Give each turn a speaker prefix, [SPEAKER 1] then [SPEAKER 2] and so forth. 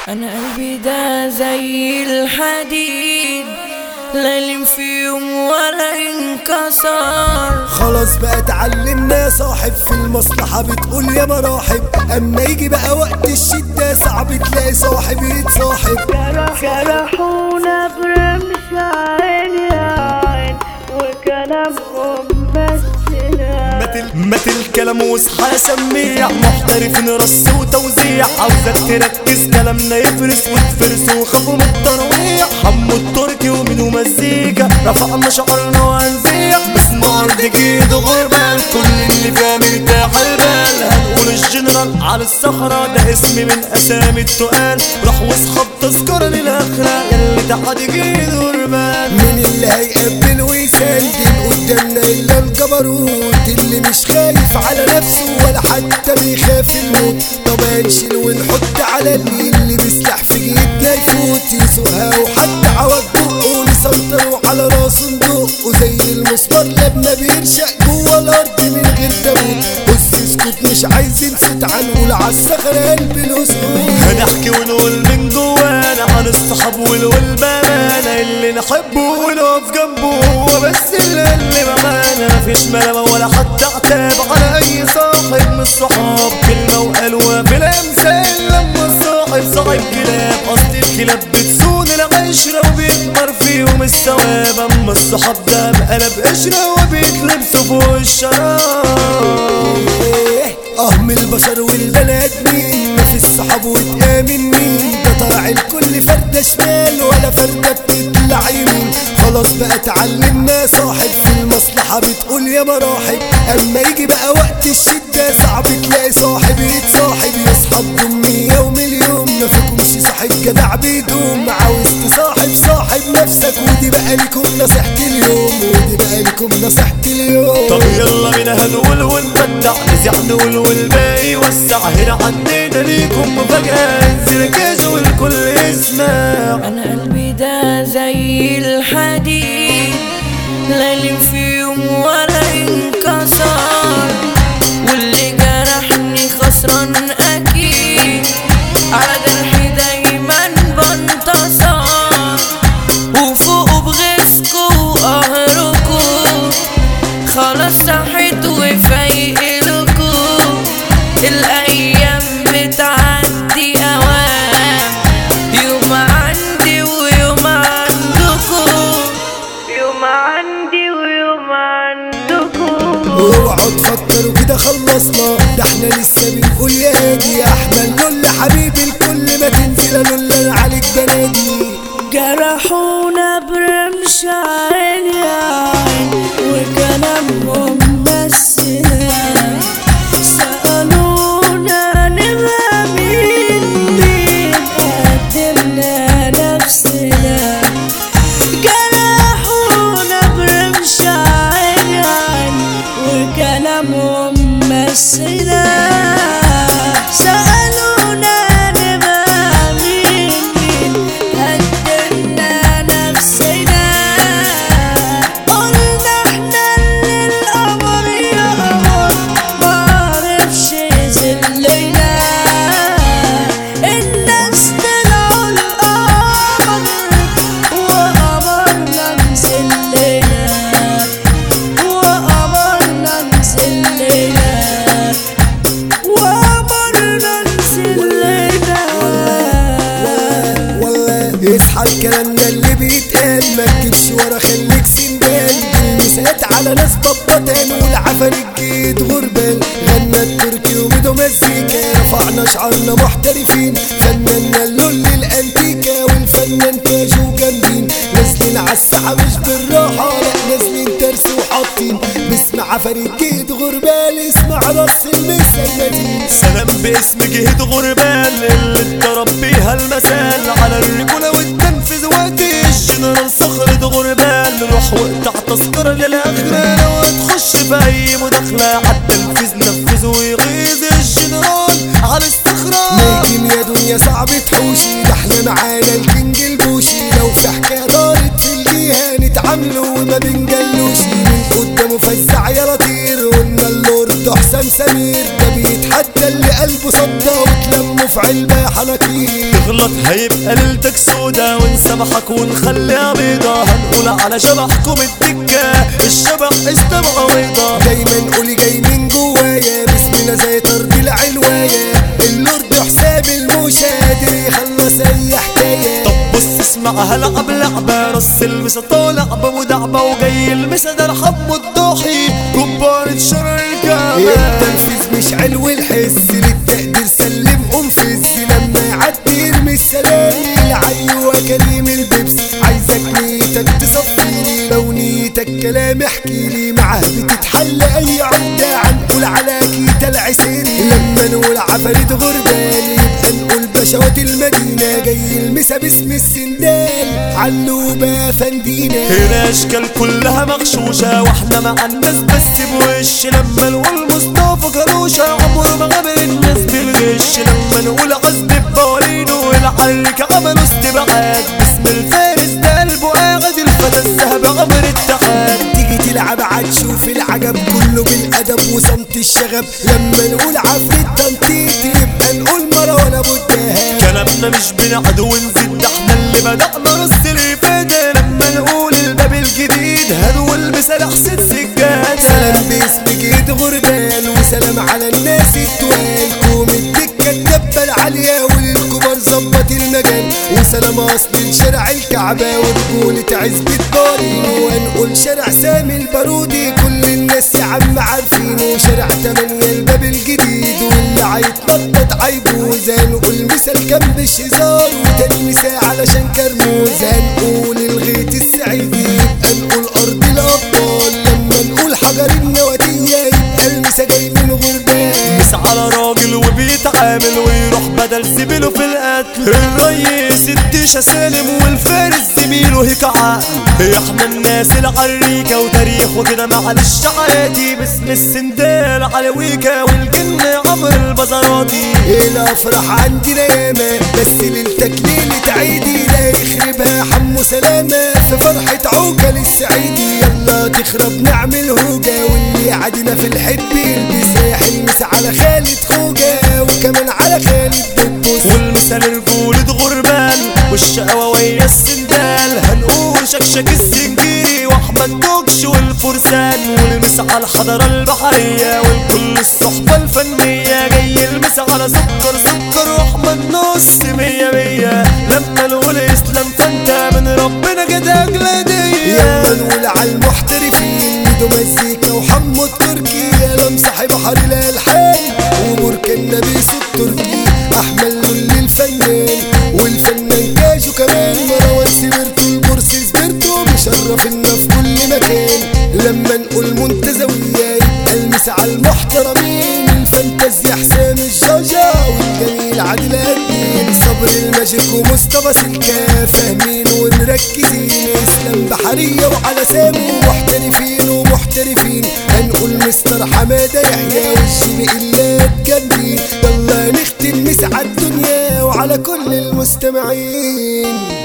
[SPEAKER 1] انا قلبي ده زي الحديد، لا يلم في يوم ولا ينكسر.
[SPEAKER 2] خلاص بقى اتعلمنا صاحب في المصلحة بتقول يا مراحب، اما يجي بقى وقت الشدة صعب تلاقي صاحب يتصاحب.
[SPEAKER 1] جرحونا برمش عين يا عين وكلامهم بس
[SPEAKER 2] مات الكلام واصحى سميع، محترفين رص وتوزيع، عاوزك تركز كلامنا يفرس وتفرس وخافوا من الترويع. حمو التركي ومنه مزيكا رفعنا شعرنا وهنزيع، باسم ارض جيد غربان كل اللي فيها مرتاح البال. هنقول الجنرال على الصخرة ده اسم من اسامي التقال، راح واصحاب تذكرة للاخرة ياللي تحت جيد غربان. مين اللي هيقبل ويسندل قدامنا الا الجبروت اللي مش خايف على نفسه ولا حتى بيخاف الموت. طب هنشيل ونحط على اللي بيسلح في جيبنا يفوت يسوقها وحتى عوض بقه نسيطروا على راسه ندقه زي المسمار لبنا بيرشق جوه الارض من غير تابوت. بص اسكت مش عايزين صوت هنقول عالصخرة قلب الاسود. هنحكي ونقول من جوانا عن الصحاب والبامانة اللي نحبه ونقف جنبه هو بس اللي معانا. مفيش ملامة ولا حتى عتاب على اي صاحب من الصحاب، كلمة وقالوها في الامثال لما الصاحب صاحب كلاب. اصل الكلاب بتسون العشرة وبيكبر فيهم الثواب، اما الصحاب ده بقلب قشرة وبيتلبسوا فوق الشراب. من البشر والبني ادمين مفيش صحاب وتآمن مين، ده طالع الكل فردة شمال ولا فردة بتطلع يمين. خلاص بقى اتعلمنا صاحب في المصلحة بتقول يا مراحب، اما يجي بقى وقت الشدة صعب تلاقي صاحب يتصاحب. يصحاب دمية ومليون ما فيكمش صاحب جدع بيدوم، عاوز تصاحب صاحب نفسك ودي بقى لكم نصيحتي اليوم، ودي بقى لكم نصيحتي اليوم. طب يلا بينا هنقول ونبدع نزيع نقول والباقي وسع، هنا عندنا ليكم مفاجأة انزل كاش والكل يسمع.
[SPEAKER 1] انا قلبي ده زي الحديد، لا يلم في يوم ولا ينكسر، واللي جرحني خسران اكيد، على جرحي دايما بنتصر، وفوقه بغيظكوا وقهركوا خلاص صحيت وفايقلكوا. الايام بتعدي اوام، يوم عندي ويوم عندكوا، يوم عندي ويوم عندكوا.
[SPEAKER 2] اوعوا تفكروا كده خلصنا، ده احنا لسه بنقول يا هادي يا احمد كل حبيبي الكل ما تنزل لولا عليك بنادي.
[SPEAKER 1] جرحونا برمش عين يا عين وكلامهم بس سألونا نبقى مين قدمنا نفسنا. جرحونا برمش عين وكلامهم بس سألونا نبقى مين قدمنا نفسنا. قلنا احنا اللي القمر يا قمر معرفش يذلنا، الناس طلعوا القمر وقمرنا مذلنا، وقمرنا مذلنا، وقمرنا مذلنا.
[SPEAKER 2] والله اصحى الكلامنا اللي بيتقال ما تجيبش ورا خليك سندال. المسات على ناس بطتان والعفن الجيد غربان. غنى التركي وميدو مزيكا رفعنا شعرنا محترفين، فننا اللول الانتيكا والفنان كاجو جامدين. نازلين عالساحة مش بالراحة لا نازلين ترس وحاطين، باسم عفن الجيد غربال اسمع راس المثل المدين. سلام باسم جهد غربال اللي اتضرب بيها المثال على الرجولة والتنفيذ وقت الجنرال صخرة غربال. روح واقطع تذكرة للآخرة لو هتخش في أي مداخلة عالتنفيذ نفذ ويغيظ الجنرال على الصخرة. لكن يا دنيا صعب تحوشي ده احنا معانا الكينج البوشي، لو في حكاية دارت في الجهة نتعاملوا وما بنجلوش. من قدامه فزع يا لطير قلنا اللورد حسام سمير، ده بيتحدى اللي قلبه صدى وتلموا في
[SPEAKER 3] علبة حناكير.
[SPEAKER 2] تغلط هيبقى ليلتك سودا ونسامحك ونخليها بيضة. هنقول على شبحكم الدكة الشبح استمع بيضة.
[SPEAKER 3] دايما قولي جاي من جوايا باسمنا زي طرد العلواية. اللورد حسام الموشى قادر يخلص اي حكاية.
[SPEAKER 2] طب بص اسمعها لعب لعبة رص المسا طالع بمدعبة وجاي المسا ده حمو الضاحي كبارة شر الكعبة.
[SPEAKER 3] التنفيذ مش علو الحس للتقدير سلم انفذ. لما يعدي يرمي السلام العيوة كريم البيبس. عايزك نيتك تصفيني لو نيتك كلام احكيلي. معاه بتتحل اي عقدة هنقول على كيتا العسيري. لما نقول عفاريت غربان يبقى نقول بشوات المدينة. جاي المسا باسم السندال علوبة فندينا.
[SPEAKER 2] هنا اشكال كلها مغشوشة واحنا مع الناس بس بوش. لما نقول مصطفى كروشة عمره ما قابل الناس بالغش. لما نقول عزب بوالينه والعرك عملوا استبعاد. باسم الفارس ده قلبه قاعد الفتى الذهب عمر اتحاد.
[SPEAKER 3] تيجي تلعب عتشوف العجب كله بالادب وصمت الشغب. لما نقول عفريت تنطيط يبقى نقول مروان ابو الدهب.
[SPEAKER 2] كلامنا مش بنعد ونزيد ده احنا اللي بدأنا رص الإفادة. لما نقول الباب الجديد هدو المثال حسين سجاد.
[SPEAKER 3] سلام باسم جيد غربان وسلام على الناس التوال. قوم الدكة الدبة العالية وللكبار ظبط المجال. وسلام اصل لشارع الكعبة ورجولة عزبة بارين. وهنقول شارع سامي البارودي كل الناس يا عم عارفينه. شارع 8 الباب الجديد واللي عيتنطط عيبوز. هنقول مثال كان بالشزار وتاني مثال علشان كرموز. هنقول الغيط السعيدي يبقى نقول ارض الابطال. لما نقول حجر النواتية يبقى المسا جاي من غربان.
[SPEAKER 2] مس على راجل وبيتعامل ويروح بدل زميله في القتل. الريس الديشة سالم والفارس زميله هيك عقل. احنا الناس العريكة وتاريخ وكده معلش عادي. باسم السندال علويكة والجن عمر البزراتي.
[SPEAKER 3] الافراح عندنا ياما بس ليلتك ليلة عيدي. لا يخربها حمو سلامة في فرحة عوكة للسعيدي. يلا تخرب نعمل هوجة واللي عادنا في الحب يلبس. يحلمس على خالد خوجة وكمان على خالد دبوس.
[SPEAKER 2] والمثال رجولة غربان والشقوة ويا السندال. هنقول شكشك السنجيري واحمد دوكش والفرسان. والمس على الحضارة البحرية والكل الصحبة الفنية. جاي المس على سكر واحمد نص مية مية. لما نقول اسلام فانت من ربنا كده اجلادية.
[SPEAKER 3] يلا نقول على المحترفين ميدو مزيكا وحمو التركي. يا صاحب بحر الالحان وبركان نبيس التركي. احمد لولي الفنان والفنان كاجو كمان. مروان سبرتو البورس سبرتو مشرفنا في كل مكان. لما نقول منتزوية يبقى المس على المحترمين. الفانتازيا حسام الجوجة والجميل عادل الدين. صبر الماجيك ومصطفى سلكا فاهمين ومركزين. اسلام بحرية وعلى سامو محترفين ومحترفين. هنقول مستر حمادة يحيى والجيم إلا تجنبي. يلا نختم مسعى الدنيا وعلى كل المستمعين.